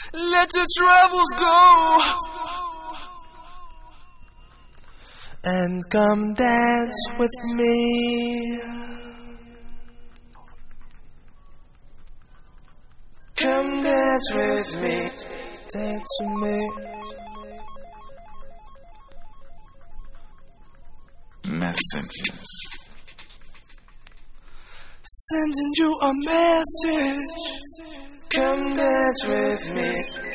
Let your troubles go and come dance with me. Come dance with me. Dance with me. Messages. Sending you a message. Come dance with me.